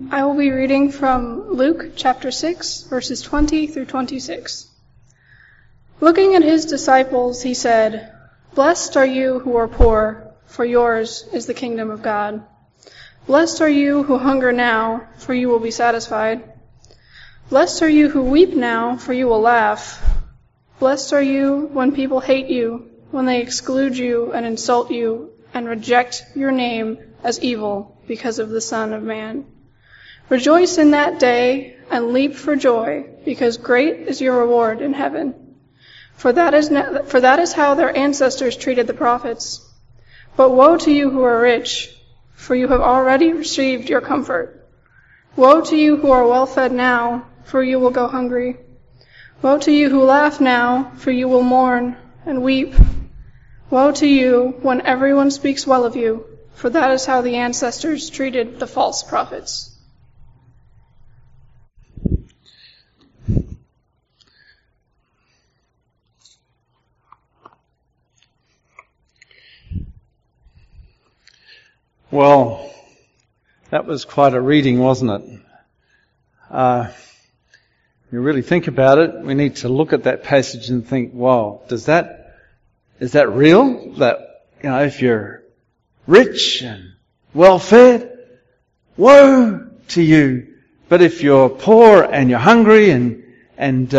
I will be reading from Luke chapter 6, verses 20 through 26. Looking at his disciples, he said, "Blessed are you who are poor, for yours is the kingdom of God. Blessed are you who hunger now, for you will be satisfied. Blessed are you who weep now, for you will laugh. Blessed are you when people hate you, when they exclude you and insult you, and reject your name as evil because of the Son of Man. Rejoice in that day and leap for joy, because great is your reward in heaven. For that is how their ancestors treated the prophets. But woe to you who are rich, for you have already received your comfort. Woe to you who are well fed now, for you will go hungry. Woe to you who laugh now, for you will mourn and weep. Woe to you when everyone speaks well of you, for that is how the ancestors treated the false prophets." Well, that was quite a reading, wasn't it? You really think about it, we need to look at that passage and think, wow, is that real? That, if you're rich and well-fed, woe to you. But if you're poor and you're hungry and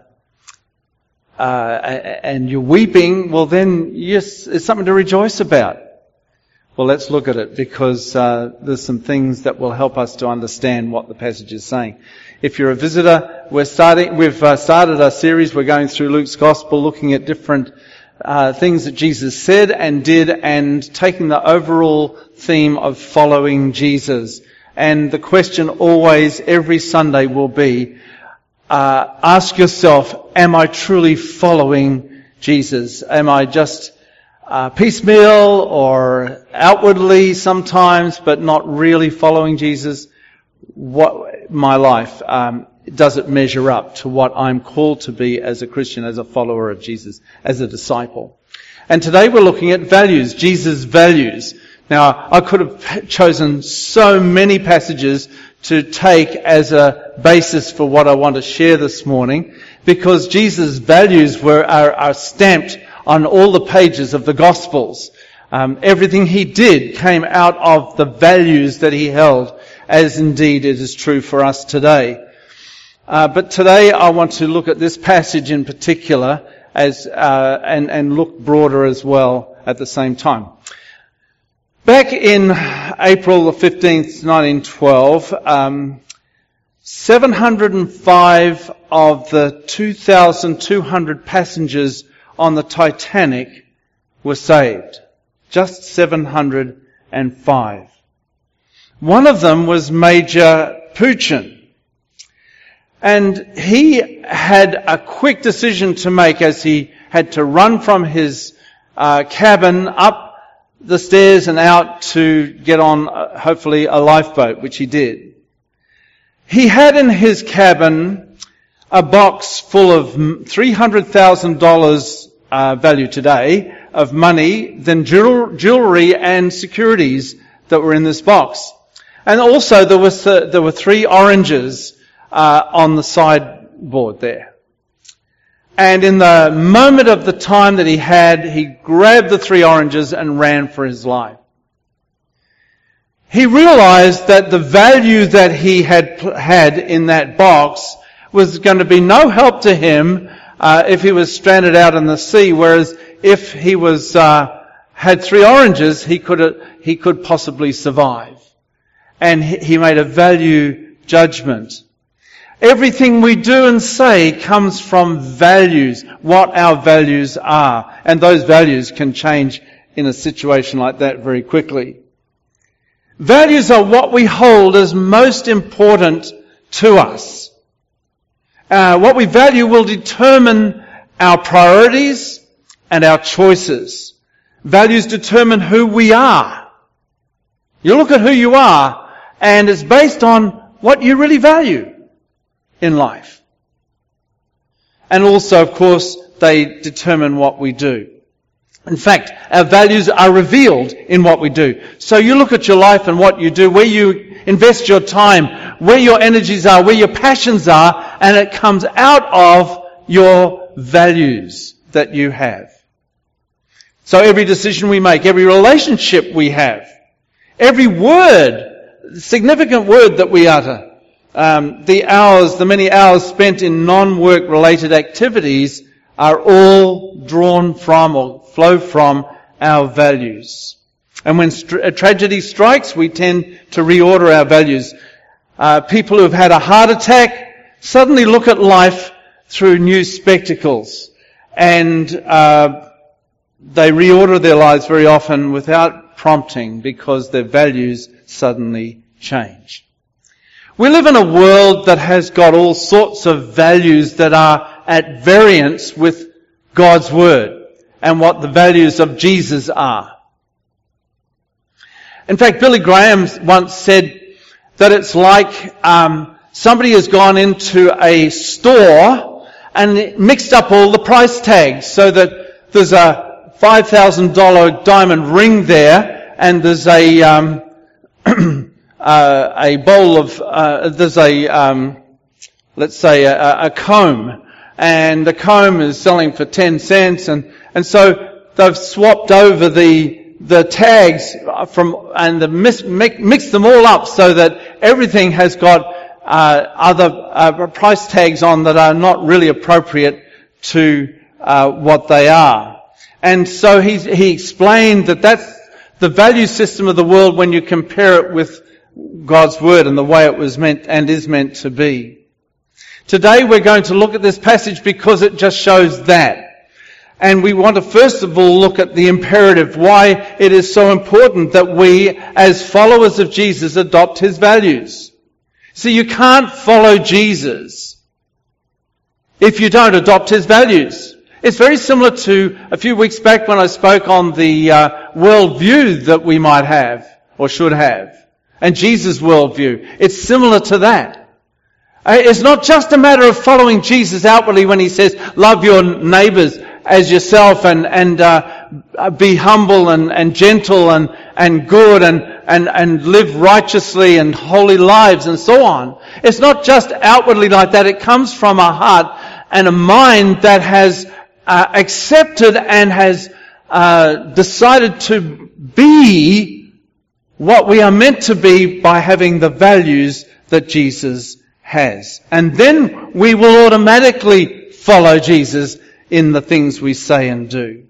you're weeping, well then, yes, it's something to rejoice about. Well, let's look at it, because there's some things that will help us to understand what the passage is saying. If you're a visitor, we've started a series. We're going through Luke's Gospel, looking at different things that Jesus said and did, and taking the overall theme of following Jesus. And the question always, every Sunday, will be, ask yourself, am I truly following Jesus? Am I just piecemeal or outwardly sometimes, but not really following Jesus? My life, does it measure up to what I'm called to be as a Christian, as a follower of Jesus, as a disciple? And today we're looking at values, Jesus' values. Now, I could have chosen so many passages to take as a basis for what I want to share this morning, because Jesus' values are stamped on all the pages of the Gospels. Everything he did came out of the values that he held, as indeed it is true for us today. But today I want to look at this passage in particular and look broader as well at the same time. Back in April the 15th, 1912, 705 of the 2,200 passengers on the Titanic were saved. Just 705. One of them was Major Poochen. And he had a quick decision to make as he had to run from his cabin up the stairs and out to get on, hopefully, a lifeboat, which he did. He had in his cabin a box full of $300,000 value today of money, then jewelry and securities that were in this box. And also there were 3 oranges on the sideboard there. And in the moment of the time that he had, he grabbed the 3 oranges and ran for his life. He realized that the value that he had in that box was going to be no help to him if he was stranded out in the sea, whereas if he had 3 oranges, he could possibly survive. And he made a value judgment. Everything we do and say comes from values, what our values are. And those values can change in a situation like that very quickly. Values are what we hold as most important to us. What we value will determine our priorities and our choices. Values determine who we are. You look at who you are, and it's based on what you really value in life. And also, of course, they determine what we do. In fact, our values are revealed in what we do. So you look at your life and what you do, where you invest your time, where your energies are, where your passions are, and it comes out of your values that you have. So every decision we make, every relationship we have, every word, significant word that we utter, the many hours spent in non-work related activities are all drawn from or flow from our values. And when a tragedy strikes, we tend to reorder our values. People who have had a heart attack suddenly look at life through new spectacles, and they reorder their lives very often without prompting because their values suddenly change. We live in a world that has got all sorts of values that are at variance with God's Word and what the values of Jesus are. In fact, Billy Graham once said that it's like somebody has gone into a store and mixed up all the price tags so that there's a $5,000 diamond ring there, and there's a bowl of there's let's say a comb, and the comb is selling for 10 cents, and so they've swapped over the tags mixed them all up so that everything has got other price tags on that are not really appropriate to what they are. And so he explained that that's the value system of the world when you compare it with God's Word and the way it was meant and is meant to be. Today we're going to look at this passage because it just shows that. And we want to first of all look at the imperative, why it is so important that we, as followers of Jesus, adopt His values. See, you can't follow Jesus if you don't adopt His values. It's very similar to a few weeks back when I spoke on the worldview that we might have or should have, and Jesus' worldview. It's similar to that. It's not just a matter of following Jesus outwardly when He says, love your neighbours as yourself and be humble and gentle and good and live righteously and holy lives and so on. It's not just outwardly like that. It comes from a heart and a mind that has accepted and has decided to be what we are meant to be by having the values that Jesus has. And then we will automatically follow Jesus in the things we say and do.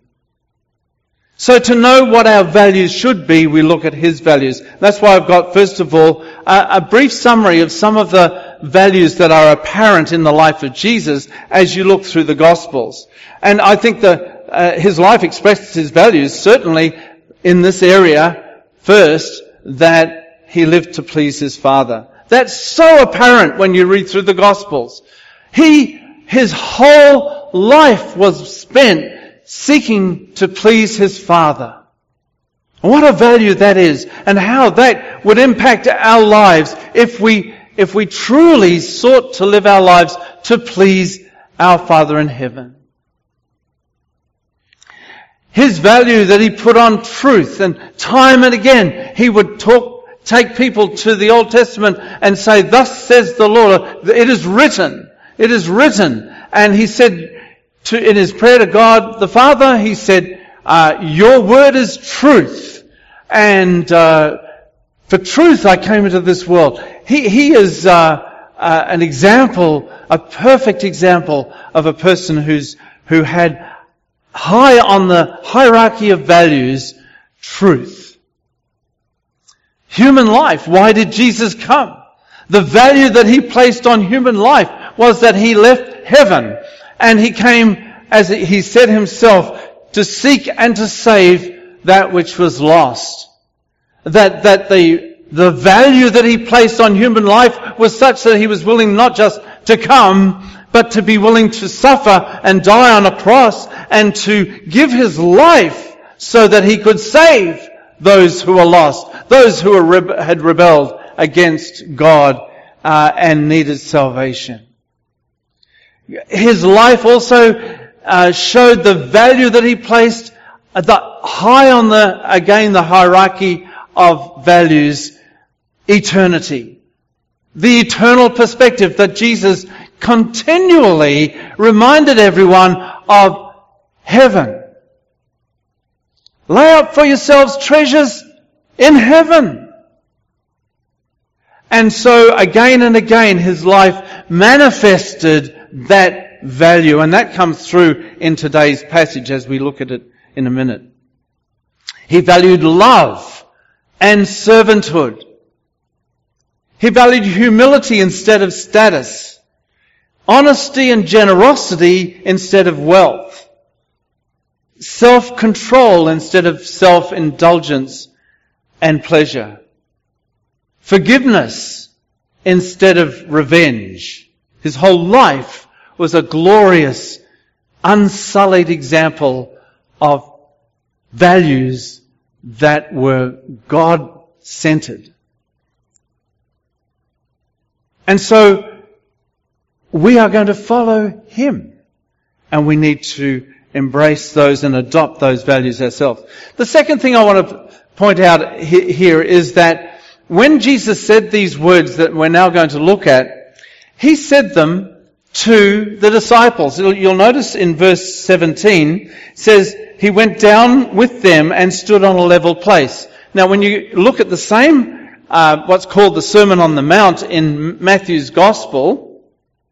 So to know what our values should be, we look at His values. That's why I've got, first of all, a brief summary of some of the values that are apparent in the life of Jesus as you look through the Gospels. And I think His life expresses His values, certainly in this area, first, that He lived to please His Father. That's so apparent when you read through the Gospels. His whole life was spent seeking to please His Father. What a value that is, and how that would impact our lives if we truly sought to live our lives to please our Father in heaven. His value that He put on truth, and time and again He would take people to the Old Testament and say, thus says the Lord, it is written. It is written. And He said in His prayer to God the Father, He said, your word is truth. And for truth I came into this world. He is an example, a perfect example of a person who had high on the hierarchy of values, truth. Human life. Why did Jesus come? The value that He placed on human life was that He left heaven and He came, as He said Himself, to seek and to save that which was lost. That the value that He placed on human life was such that He was willing not just to come, but to be willing to suffer and die on a cross and to give His life so that He could save those who were lost, those who had rebelled against God and needed salvation. His life also showed the value that He placed high on the hierarchy of values eternity. The eternal perspective that Jesus continually reminded everyone of heaven. Lay up for yourselves treasures in heaven. And so again and again his life manifested that value, and that comes through in today's passage as we look at it in a minute. He valued love and servanthood. He valued humility instead of status, honesty and generosity instead of wealth, self-control instead of self-indulgence and pleasure, forgiveness instead of revenge. His whole life was a glorious, unsullied example of values that were God-centered. And so we are going to follow him, and we need to embrace those and adopt those values ourselves. The second thing I want to point out here is that when Jesus said these words that we're now going to look at, he said them to the disciples. You'll notice in verse 17, it says, he went down with them and stood on a level place. Now when you look at the same what's called the Sermon on the Mount in Matthew's Gospel,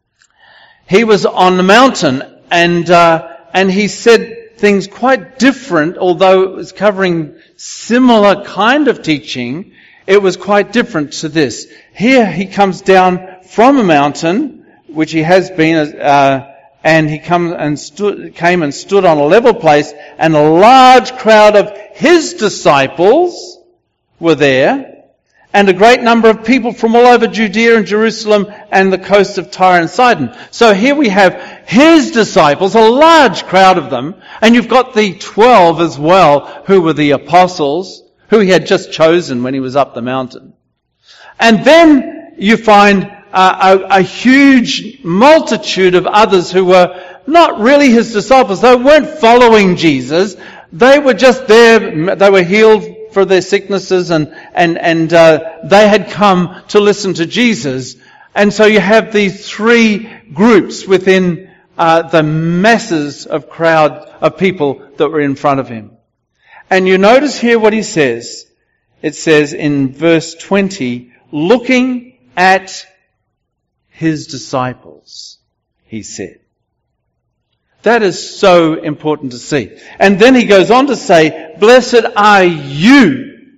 he was on the mountain and he said things quite different. Although it was covering similar kind of teaching, it was quite different to this. Here he comes down from a mountain, which he has been, and he came and stood on a level place, and a large crowd of his disciples were there, and a great number of people from all over Judea and Jerusalem and the coast of Tyre and Sidon. So here we have his disciples, a large crowd of them, and you've got the 12 as well, who were the apostles, who he had just chosen when he was up the mountain. And then you find a huge multitude of others who were not really his disciples. They weren't following Jesus. They were just there. They were healed for their sicknesses and they had come to listen to Jesus. And so you have these three groups within the masses of crowd of people that were in front of him. And you notice here what he says. It says in verse 20, looking at his disciples, he said. That is so important to see. And then he goes on to say, blessed are you.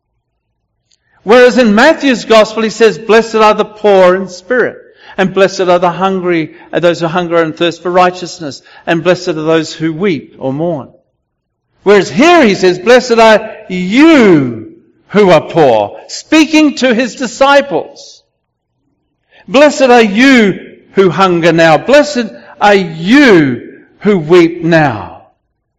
Whereas in Matthew's Gospel he says, blessed are the poor in spirit, and blessed are the hungry, those who hunger and thirst for righteousness, and blessed are those who weep or mourn. Whereas here he says, blessed are you who are poor, speaking to his disciples. Blessed are you who hunger now. Blessed are you who weep now.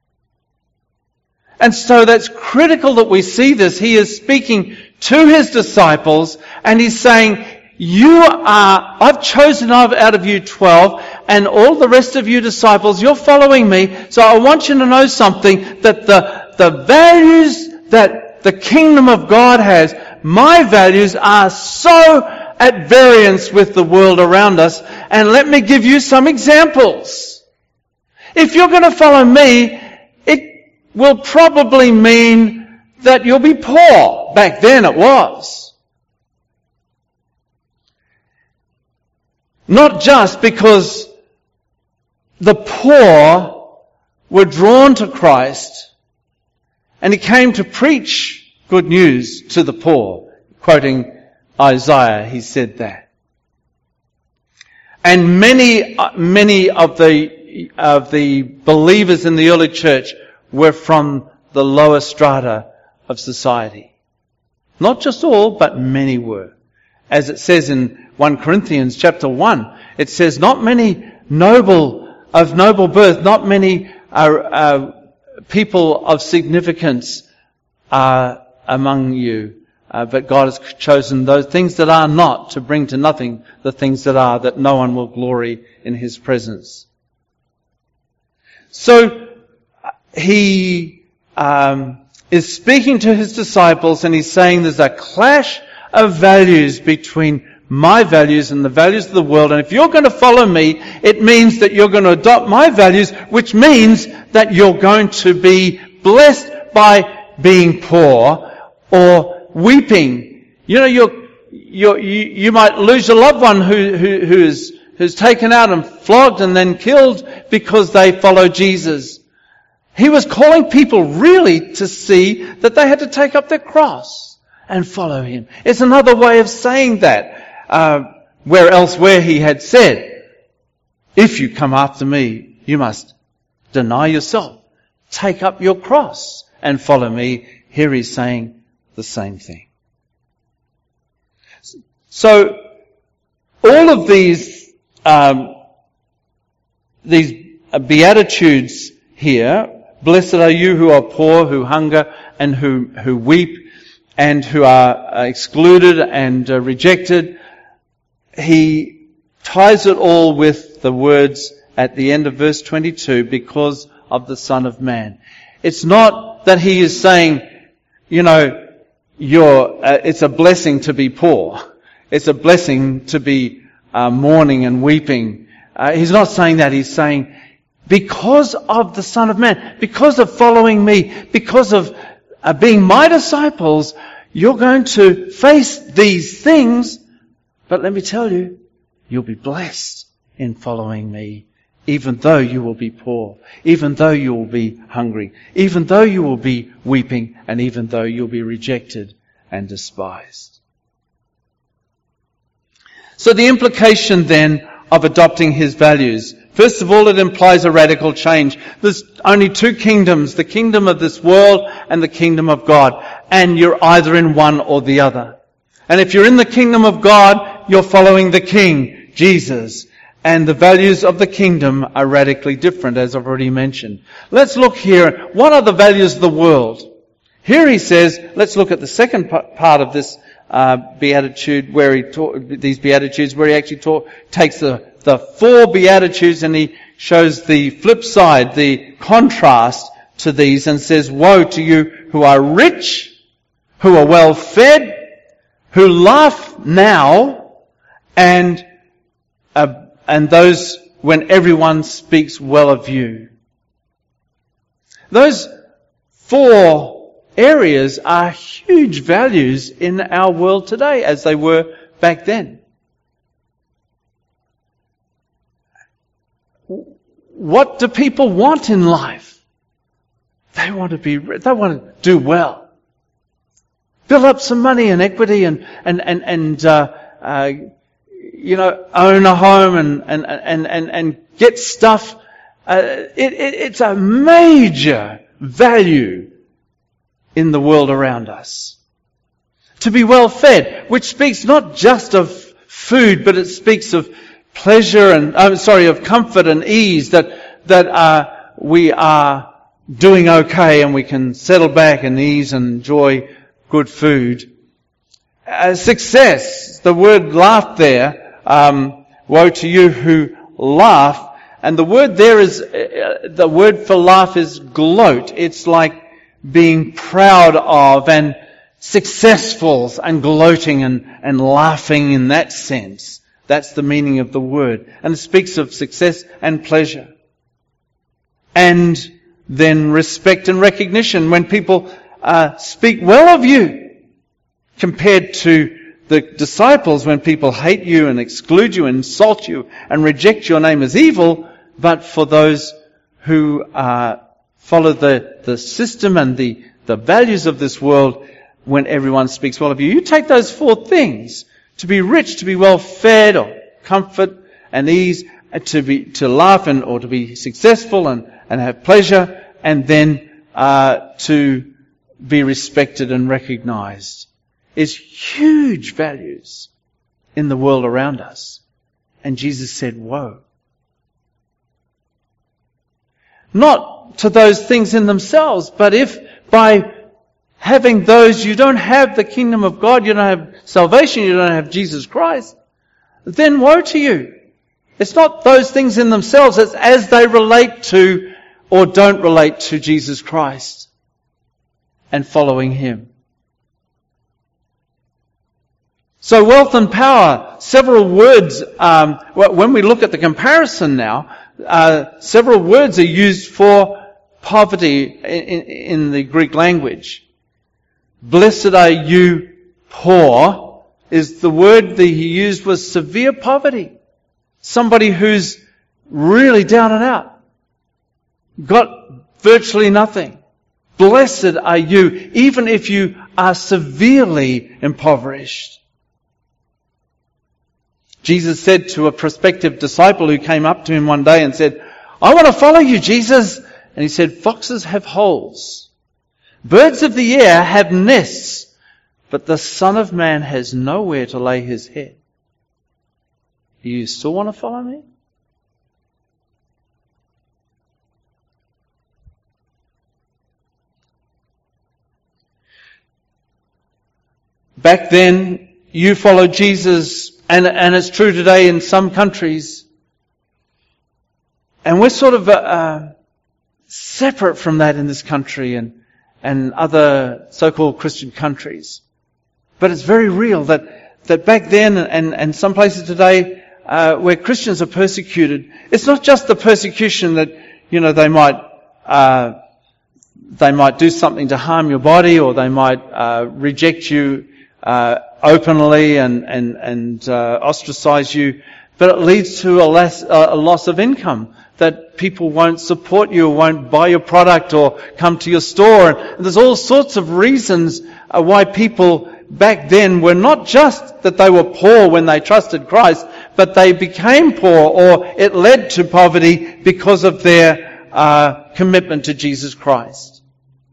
And so that's critical that we see this. He is speaking to his disciples and he's saying, I've chosen out of you 12 and all the rest of you disciples, you're following me. So I want you to know something, that the values that the kingdom of God has, my values are so at variance with the world around us. And let me give you some examples. If you're going to follow me, it will probably mean that you'll be poor. Back then it was. Not just because the poor were drawn to Christ and he came to preach good news to the poor. Quoting Isaiah, he said that. And many of the believers in the early church were from the lower strata of society. Not just all, but many were. As it says in 1 Corinthians chapter 1, it says, not many of noble birth, not many people of significance are among you. But God has chosen those things that are not to bring to nothing the things that are, that no one will glory in his presence. So he is speaking to his disciples and he's saying there's a clash of values between my values and the values of the world. And if you're going to follow me, it means that you're going to adopt my values, which means that you're going to be blessed by being poor or weeping. You know, you might lose your loved one who's taken out and flogged and then killed because they follow Jesus. He was calling people really to see that they had to take up their cross and follow him. It's another way of saying that. Where elsewhere he had said, if you come after me, you must deny yourself, take up your cross and follow me. Here he's saying the same thing. So, all of these beatitudes here, blessed are you who are poor, who hunger, and who weep, and who are excluded and rejected. He ties it all with the words at the end of verse 22, because of the Son of Man. It's not that he is saying, you know, it's a blessing to be poor. It's a blessing to be mourning and weeping. He's not saying that. He's saying, because of the Son of Man, because of following me, because of being my disciples, you're going to face these things. But let me tell you, you'll be blessed in following me, even though you will be poor, even though you will be hungry, even though you will be weeping, and even though you'll be rejected and despised. So the implication then of adopting his values. First of all, it implies a radical change. There's only two kingdoms, the kingdom of this world and the kingdom of God. And you're either in one or the other. And if you're in the kingdom of God, you're following the King, Jesus. And the values of the kingdom are radically different, as I've already mentioned. Let's look here. What are the values of the world? Here he says, let's look at the second part of this beatitude, where these beatitudes, where he actually takes the four beatitudes and he shows the flip side, the contrast to these, and says, woe to you who are rich, who are well fed, who laugh now, and those when everyone speaks well of you. Those four areas are huge values in our world today, as they were back then. What do people want in life? They want to do well. Build up some money and equity and own a home and get stuff. It's a major value in the world around us. To be well fed, which speaks not just of food, but it speaks of pleasure of comfort and ease, that we are doing okay and we can settle back and ease and enjoy good food. Success, the word laugh there, woe to you who laugh, and the word there is, the word for laugh is gloat. It's like being proud of and successful and gloating and laughing in that sense. That's the meaning of the word. And it speaks of success and pleasure. And then respect and recognition. When people speak well of you, compared to the disciples, when people hate you and exclude you and insult you and reject your name as evil. But for those who follow the system and the values of this world, when everyone speaks well of you, you take those four things: to be rich, to be well fed, or comfort and ease, to laugh or to be successful and have pleasure, and then to be respected and recognized, is huge values in the world around us. And Jesus said, woe. Not to those things in themselves, but if by having those you don't have the kingdom of God, you don't have salvation, you don't have Jesus Christ, then woe to you. It's not those things in themselves, it's as they relate to or don't relate to Jesus Christ and following Him. So wealth and power, several words, when we look at the comparison now, several words are used for poverty in the Greek language. Blessed are you poor is the word that he used was severe poverty. Somebody who's really down and out. Got virtually nothing. Blessed are you, even if you are severely impoverished. Jesus said to a prospective disciple who came up to him one day and said, I want to follow you, Jesus. And he said, foxes have holes. Birds of the air have nests, but the Son of Man has nowhere to lay his head. Do you still want to follow me? Back then, you followed Jesus, and it's true today in some countries. And we're sort of separate from that in this country and other so-called Christian countries. But it's very real that back then and some places today where Christians are persecuted, it's not just the persecution that, they might do something to harm your body, or they might reject you openly and ostracize you, but it leads to a loss of income, that people won't support you, or won't buy your product or come to your store. And there's all sorts of reasons why people back then were not just that they were poor when they trusted Christ, but they became poor, or it led to poverty because of their commitment to Jesus Christ.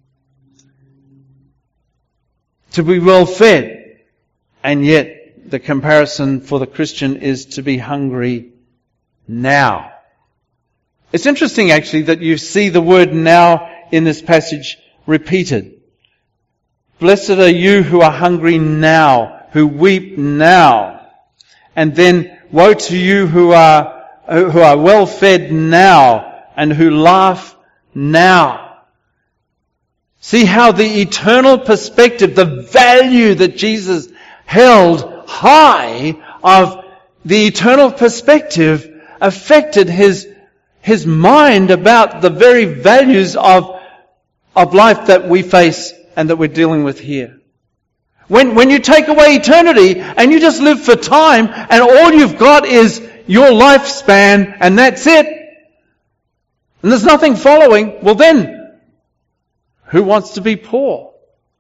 To be well fed, and yet the comparison for the Christian is to be hungry now. It's interesting actually that you see the word now in this passage repeated. Blessed are you who are hungry now, who weep now. And then woe to you who are well fed now and who laugh now. See how the eternal perspective, the value that Jesus held high of the eternal perspective affected his mind about the very values of life that we face and that we're dealing with here. When you take away eternity and you just live for time and all you've got is your lifespan and that's it, and there's nothing following, well then, who wants to be poor?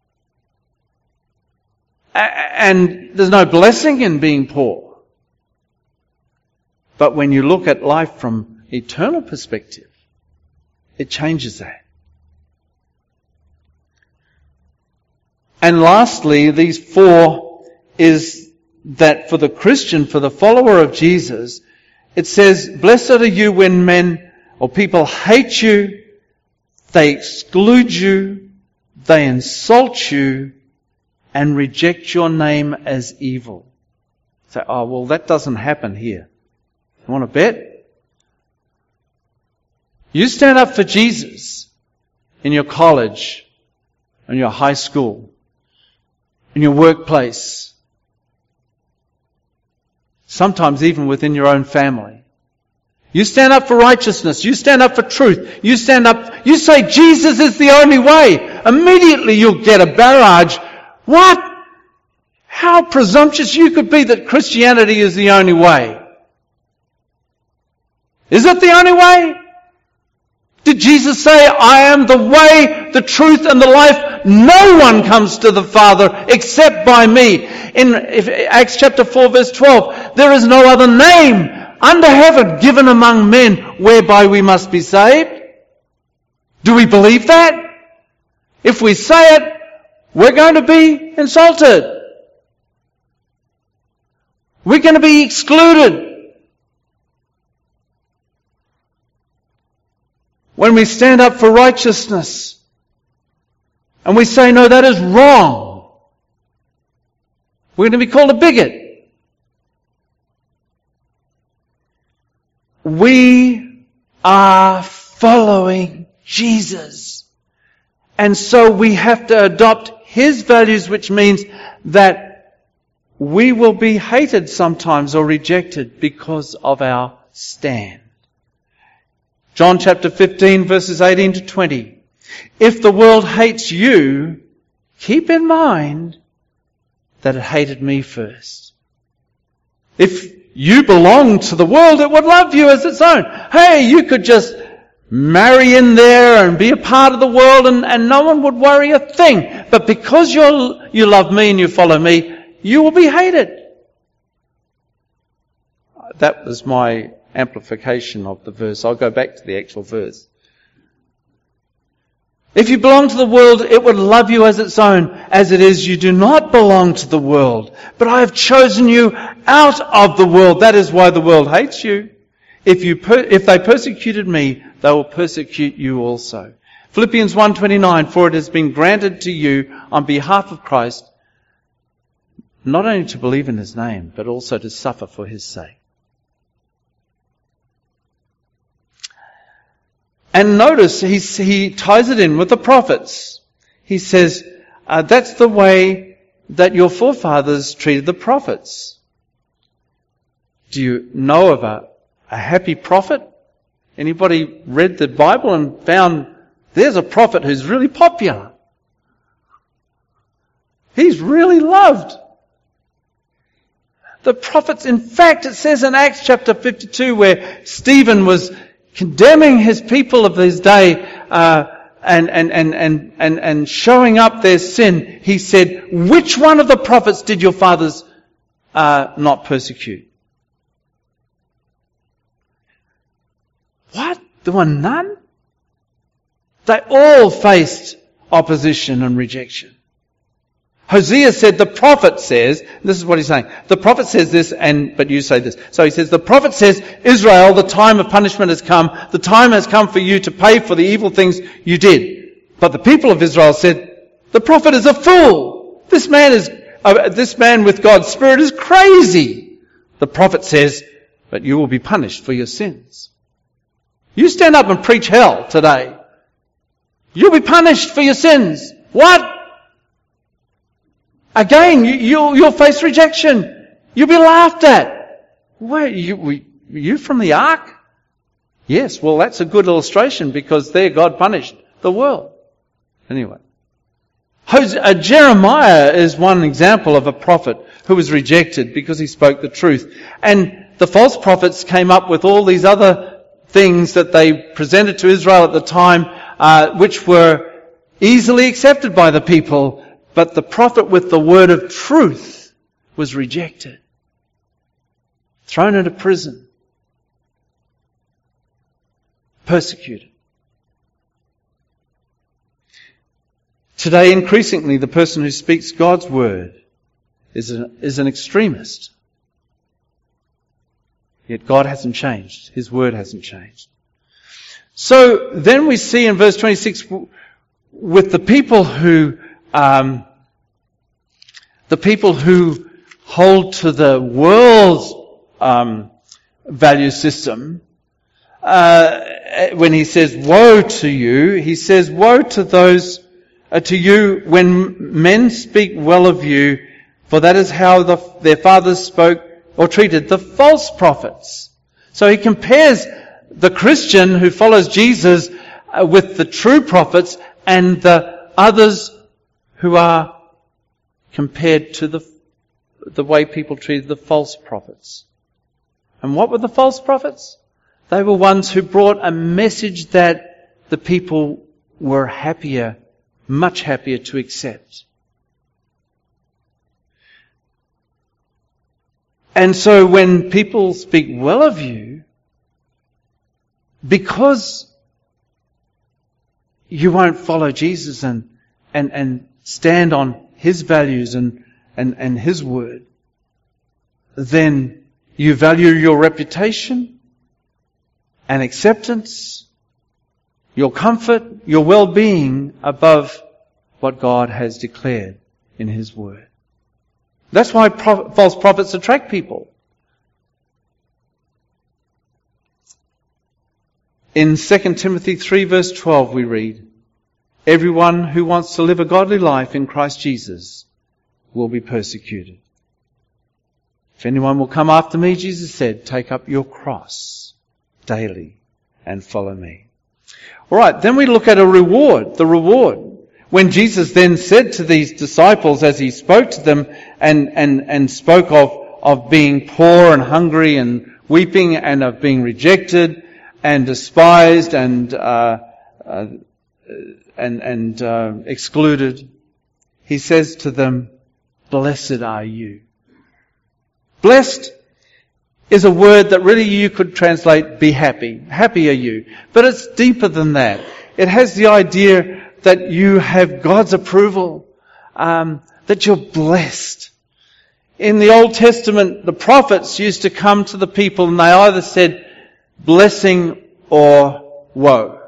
And there's no blessing in being poor. But when you look at life from eternal perspective, it changes that. And lastly, these four is that for the Christian, for the follower of Jesus, it says, blessed are you when men or people hate you, they exclude you, they insult you, and reject your name as evil. Say, oh, well, that doesn't happen here. You want to bet? You stand up for Jesus in your college, in your high school, in your workplace, sometimes even within your own family. You stand up for righteousness. You stand up for truth. You stand up, you say Jesus is the only way. Immediately you'll get a barrage. What? How presumptuous you could be that Christianity is the only way. Is it the only way? Did Jesus say, I am the way, the truth, and the life? No one comes to the Father except by me. In Acts chapter 4 verse 12, there is no other name under heaven given among men whereby we must be saved. Do we believe that? If we say it, we're going to be insulted. We're going to be excluded. When we stand up for righteousness and we say, no, that is wrong, we're going to be called a bigot. We are following Jesus. And so we have to adopt His values, which means that we will be hated sometimes or rejected because of our stand. John chapter 15 verses 18 to 20. If the world hates you, keep in mind that it hated me first. If you belong to the world, it would love you as its own. Hey, you could just marry in there and be a part of the world and no one would worry a thing. But because you love me and you follow me, you will be hated. That was my amplification of the verse. I'll go back to the actual verse. If you belong to the world, it would love you as its own. As it is, you do not belong to the world. But I have chosen you out of the world. That is why the world hates you. If they persecuted me, they will persecute you also. Philippians 1:29, for it has been granted to you on behalf of Christ, not only to believe in His name, but also to suffer for His sake. And notice he ties it in with the prophets. He says, that's the way that your forefathers treated the prophets. Do you know of a happy prophet? Anybody read the Bible and found there's a prophet who's really popular? He's really loved. The prophets, in fact, it says in Acts chapter 52 where Stephen was condemning his people of his day and showing up their sin, he said, which one of the prophets did your fathers not persecute? What? There were none? They all faced opposition and rejection. Hosea said, the prophet says, this is what he's saying, the prophet says this, but you say this. So he says, the prophet says, Israel, the time of punishment has come. The time has come for you to pay for the evil things you did. But the people of Israel said, the prophet is a fool. This man with God's Spirit is crazy. The prophet says, but you will be punished for your sins. You stand up and preach hell today. You'll be punished for your sins. What? Again, you'll face rejection. You'll be laughed at. Were you from the ark? Yes, well that's a good illustration because there God punished the world. Anyway. Jeremiah is one example of a prophet who was rejected because he spoke the truth. And the false prophets came up with all these other things that they presented to Israel at the time, which were easily accepted by the people. But the prophet with the word of truth was rejected. Thrown into prison. Persecuted. Today, increasingly, the person who speaks God's word is an extremist. Yet God hasn't changed. His word hasn't changed. So then we see in verse 26, with the people who hold to the world's value system, when he says woe to you, he says woe to those to you when men speak well of you, for that is how their fathers spoke or treated the false prophets. So he compares the Christian who follows Jesus with the true prophets and the others who are compared to the way people treated the false prophets. And what were the false prophets? They were ones who brought a message that the people were happier, much happier to accept. And so when people speak well of you, because you won't follow Jesus and stand on His values and His word, then you value your reputation and acceptance, your comfort, your well-being above what God has declared in His word. That's why false prophets attract people. In 2 Timothy 3 verse 12 we read, everyone who wants to live a godly life in Christ Jesus will be persecuted. If anyone will come after me, Jesus said, take up your cross daily and follow me. Alright, then we look at a reward, the reward. When Jesus then said to these disciples as he spoke to them and spoke of being poor and hungry and weeping and of being rejected and despised and excluded, he says to them, blessed are you. Blessed is a word that really you could translate be happy. Happy are you. But it's deeper than that. It has the idea that you have God's approval, that you're blessed. In the Old Testament, the prophets used to come to the people and they either said blessing or woe.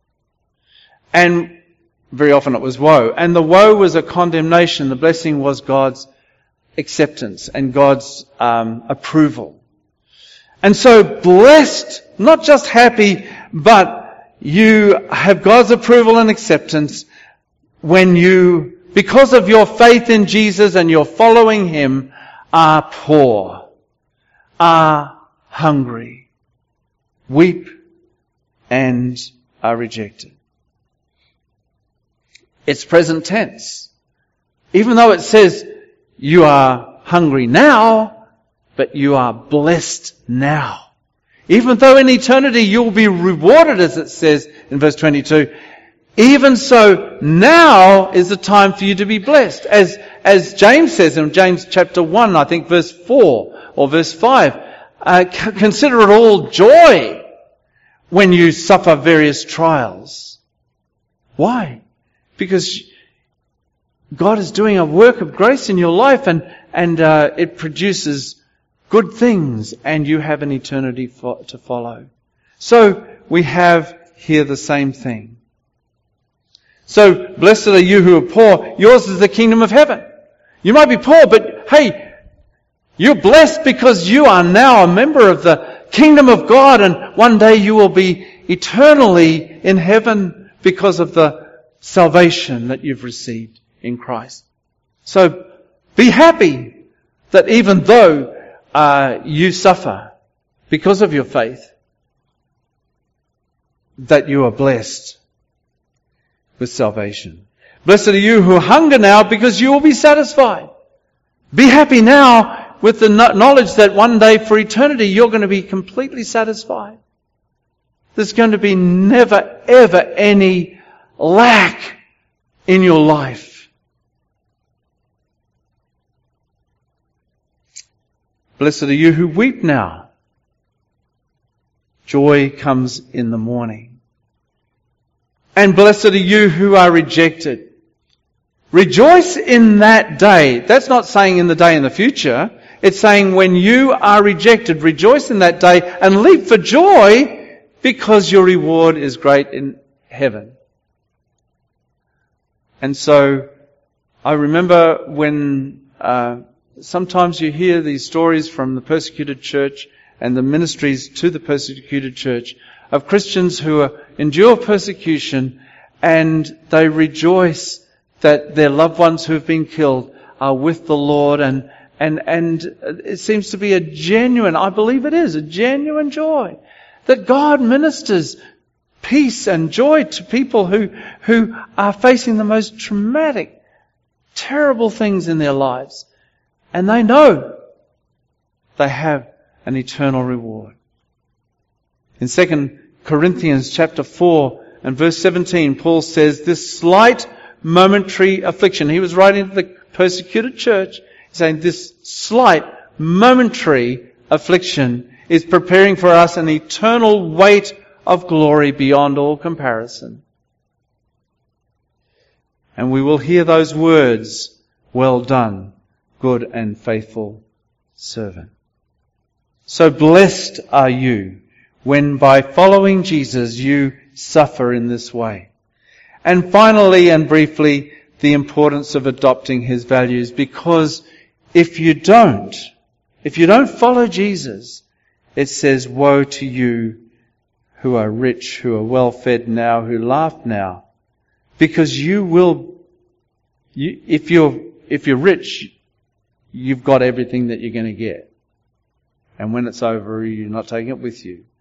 And very often it was woe. And the woe was a condemnation. The blessing was God's acceptance and God's approval. And so blessed, not just happy, but you have God's approval and acceptance when you, because of your faith in Jesus and you're following Him, are poor, are hungry, weep, and are rejected. It's present tense. Even though it says you are hungry now, but you are blessed now. Even though in eternity you'll be rewarded, as it says in verse 22, even so now is the time for you to be blessed. As James says in James chapter 1, I think verse 4 or verse 5, consider it all joy when you suffer various trials. Why? Because God is doing a work of grace in your life and it produces good things and you have an eternity to follow. So we have here the same thing. So blessed are you who are poor. Yours is the kingdom of heaven. You might be poor, but hey, you're blessed because you are now a member of the kingdom of God and one day you will be eternally in heaven because of the salvation that you've received in Christ. So be happy that even though you suffer because of your faith, that you are blessed with salvation. Blessed are you who hunger now because you will be satisfied. Be happy now with the knowledge that one day for eternity you're going to be completely satisfied. There's going to be never ever any lack in your life. Blessed are you who weep now. Joy comes in the morning. And blessed are you who are rejected. Rejoice in that day. That's not saying in the day in the future. It's saying when you are rejected, rejoice in that day and leap for joy because your reward is great in heaven. And so I remember when sometimes you hear these stories from the persecuted church and the ministries to the persecuted church of Christians who endure persecution and they rejoice that their loved ones who have been killed are with the Lord and it seems to be a genuine, I believe it is, a genuine joy that God ministers peace and joy to people who are facing the most traumatic, terrible things in their lives. And they know they have an eternal reward. In 2 Corinthians chapter 4 and verse 17, Paul says, this slight momentary affliction. He was writing to the persecuted church, saying this slight momentary affliction is preparing for us an eternal weight of glory beyond all comparison. And we will hear those words, well done, good and faithful servant. So blessed are you when by following Jesus you suffer in this way. And finally and briefly, the importance of adopting His values, because if you don't follow Jesus, it says, woe to you who are rich, who are well fed now, who laugh now. Because if you're rich, you've got everything that you're going to get. And when it's over, you're not taking it with you.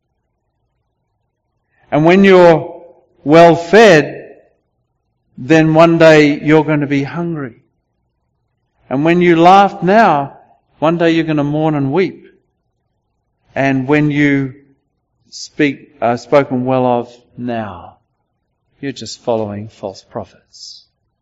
And when you're well fed, then one day you're going to be hungry. And when you laugh now, one day you're going to mourn and weep. And when you are spoken well of now, you're just following false prophets.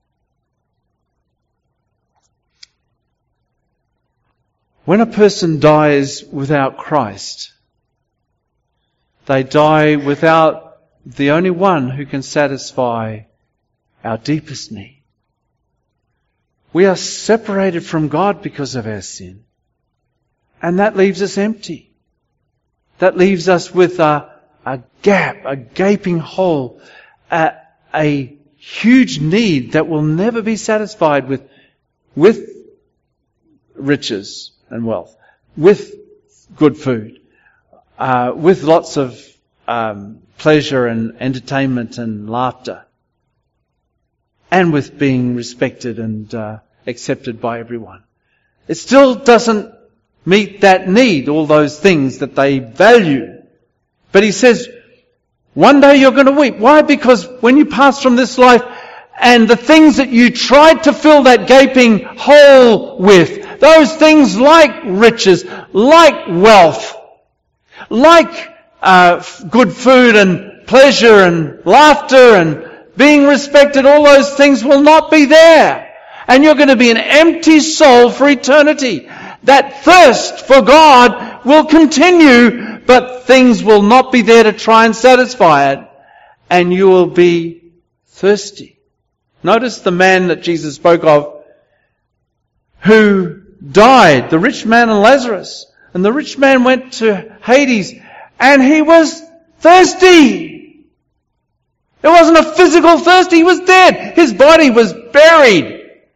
When a person dies without Christ, they die without the only one who can satisfy our deepest need. We are separated from God because of our sin. And that leaves us empty. That leaves us with a gap, a gaping hole, a huge need that will never be satisfied with riches and wealth, with good food, with lots of pleasure and entertainment and laughter, and with being respected and accepted by everyone. It still doesn't meet that need, all those things that they value. But he says, one day you're going to weep. Why? Because when you pass from this life and the things that you tried to fill that gaping hole with, those things like riches, like wealth, like good food and pleasure and laughter and being respected, all those things will not be there. And you're going to be an empty soul for eternity. That thirst for God will continue, but things will not be there to try and satisfy it, and you will be thirsty. Notice the man that Jesus spoke of who died, the rich man and Lazarus. And the rich man went to Hades and he was thirsty. It wasn't a physical thirst, he was dead. His body was buried.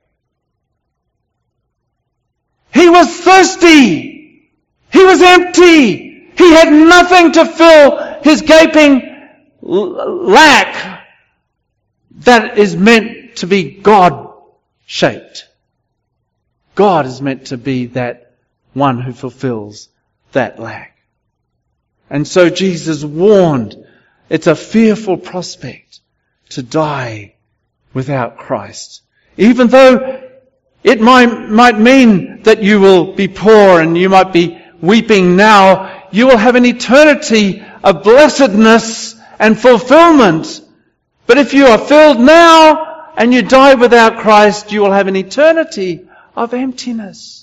He was thirsty. He was empty. He had nothing to fill his gaping lack that is meant to be God-shaped. God is meant to be that one who fulfills that lack. And so Jesus warned, it's a fearful prospect to die without Christ. Even though it might mean that you will be poor and you might be weeping now, you will have an eternity of blessedness and fulfillment. But if you are filled now and you die without Christ, you will have an eternity of emptiness.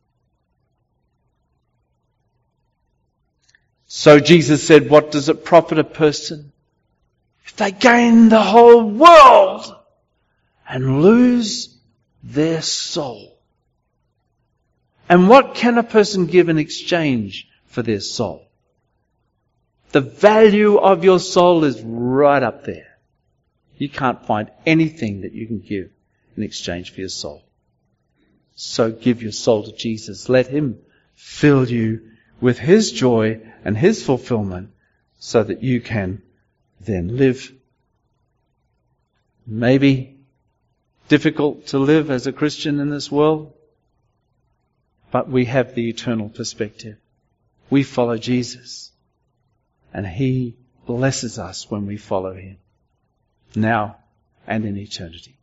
So Jesus said, what does it profit a person if they gain the whole world and lose their soul? And what can a person give in exchange for their soul? The value of your soul is right up there. You can't find anything that you can give in exchange for your soul. So give your soul to Jesus. Let Him fill you with His joy and His fulfillment so that you can then live. Maybe difficult to live as a Christian in this world, but we have the eternal perspective. We follow Jesus, and He blesses us when we follow Him, now and in eternity.